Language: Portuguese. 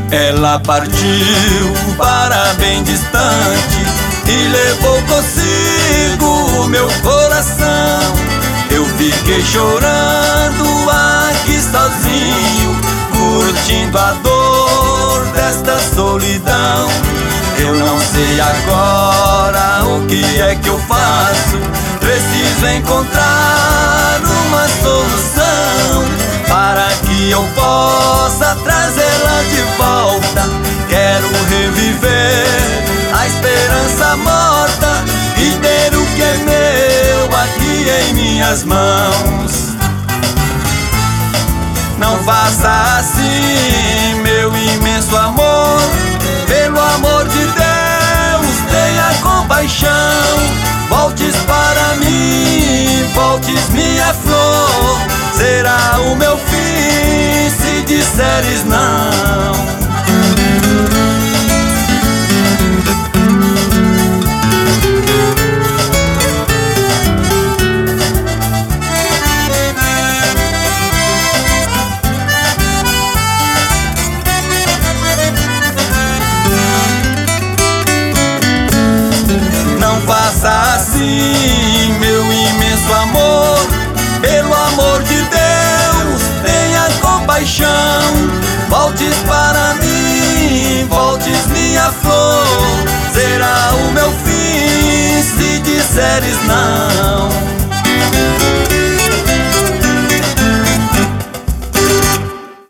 Ela partiu para bem distante e levou consigo o meu coração. Eu fiquei chorando aqui sozinho, curtindo a dor desta solidão. Eu não sei agora o que é que eu faço. Preciso encontrar uma solução para que eu possa trazê-la de volta. Quero reviver a esperança morta e ter o que é meu aqui em minhas mãos. Não faça assim, meu imenso amor. Pelo amor de Deus, tenha compaixão. Voltes para mim, voltes minha flor. Será o meu fim se disseres não. Não faça assim, meu imenso amor. Pelo amor de Deus, tenha compaixão. Voltes para mim, voltes minha flor. Será o meu fim se disseres não.